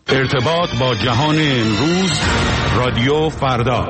ارتباط با جهان امروز، رادیو فردا.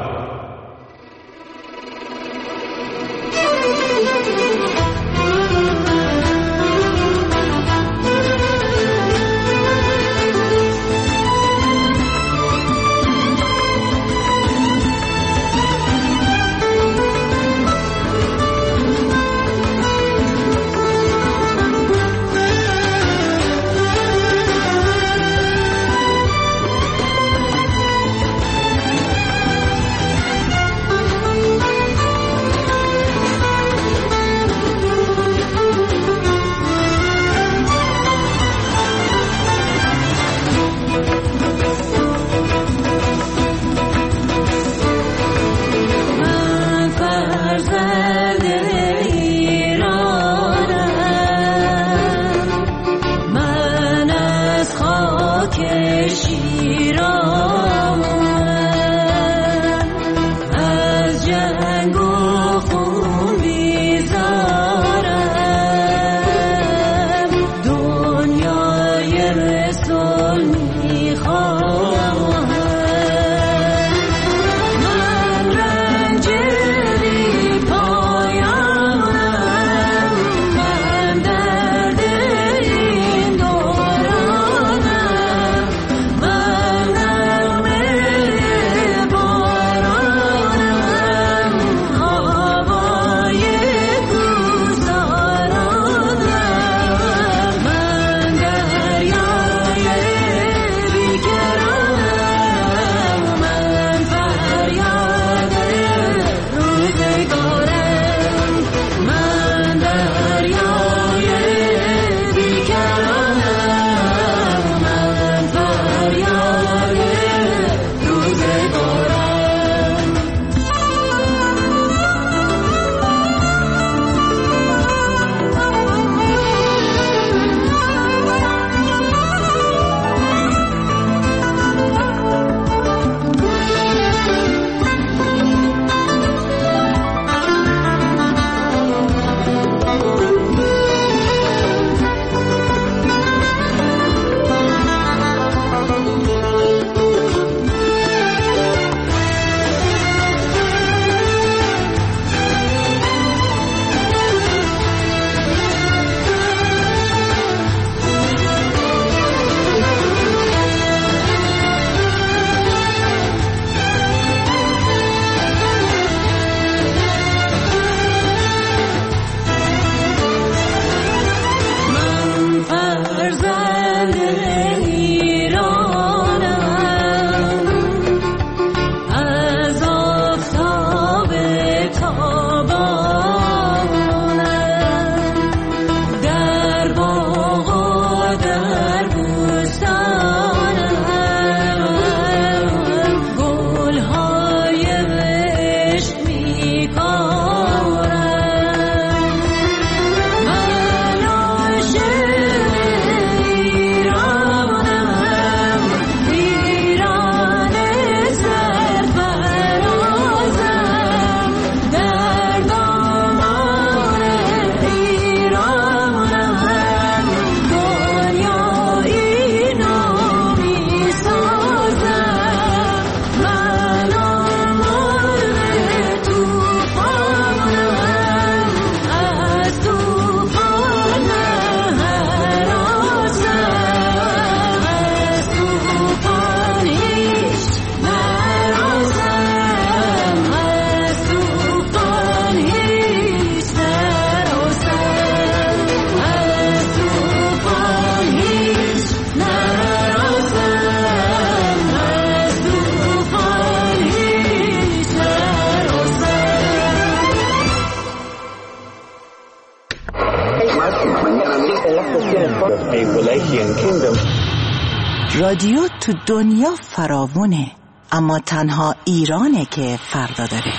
رادیو تو دنیا فراوونه، اما تنها ایرانه که فردا داره.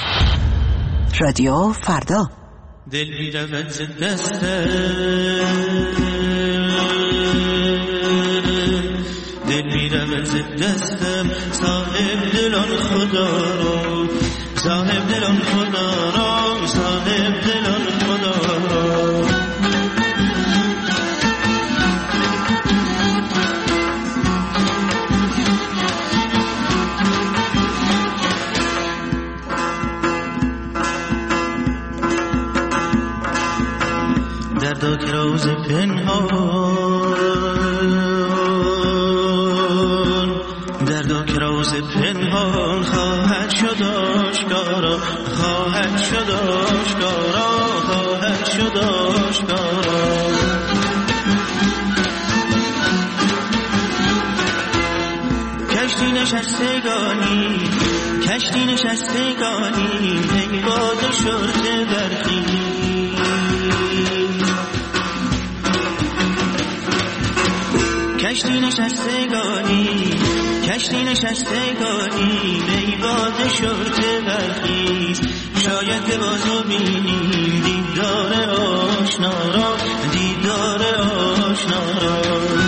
رادیو فردا. دل می‌رود دستم، دل می‌رود دستم، صاحب دلان خدا رو، صاحب دلان خدا رو، صاحب دلان خدا رو. دردا که راز پنهان، دردا که راز پنهان خواهد شد آشکارا، خواهد شد آشکارا، خواهد شد آشکارا. کشتی نشستگانی، کشتی نشستگانی، ای باد شرط برخی. کشتی نشستگانی، کشتی نشستگانی، ای باد شرط برخی. شاید که بازو بینیم دیدار آشنا را، دیدار آشنا را.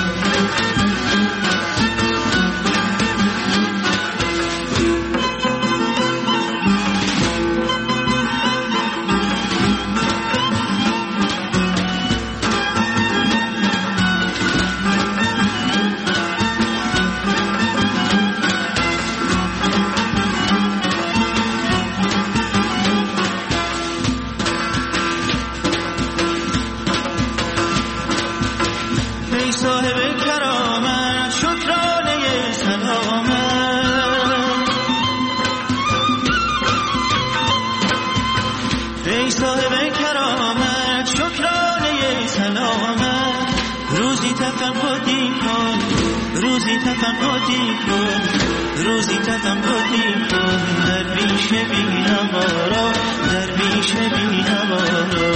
روزی تفقدی کن، روزی تفقدی کن، در بیش بی‌نوارا، در بیش بی‌نوارا.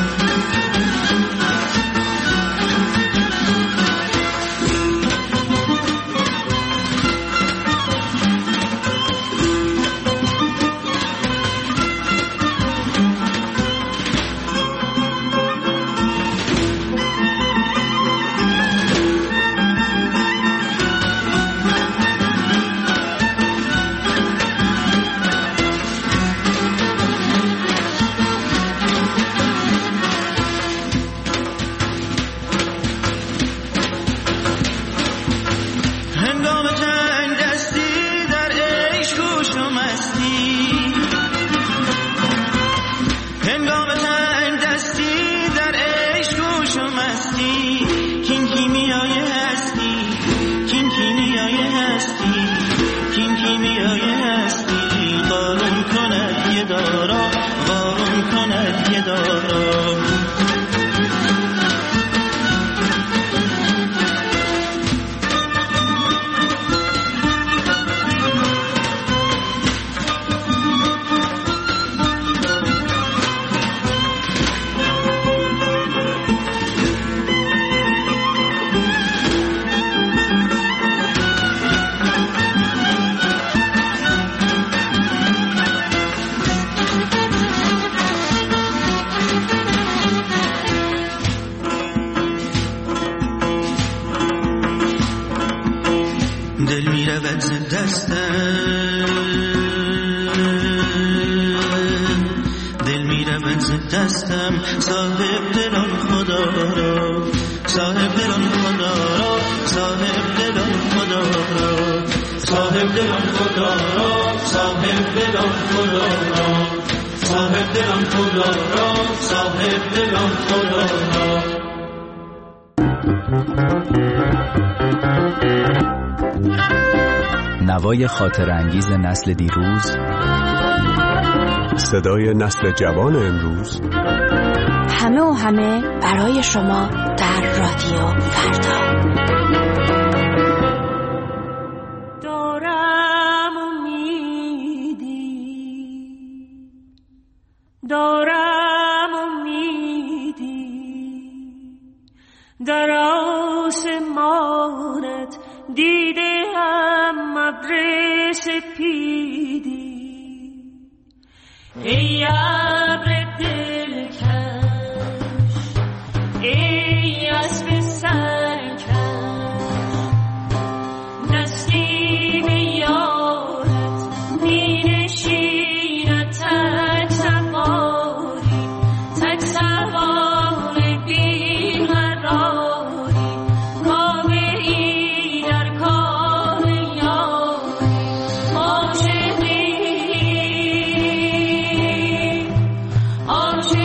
دل می رود ز دستم، صاحب دلان خدا را، صاحب دلان خدا را، صاحب دلان خدا را، صاحب دلان خدا را، صاحب دلان خدا را، صاحب دلان خدا را، صاحب دلان خدا را. نوای خاطر انگیز نسل دیروز، صدای نسل جوان امروز، همه و همه برای شما در رادیو فردا. دارم امیدی، دارم امیدی، در آسمانت دیدم ابر سپیدی، ای ابر دلکش، ای اسب سرکش، نسیم یارت می نشیند تک سواری، تک سوار بیقراری، کامری در کار یاری، عاشقی عاشقی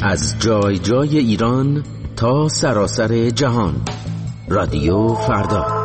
از جای جای ایران تا سراسر جهان. رادیو فردا.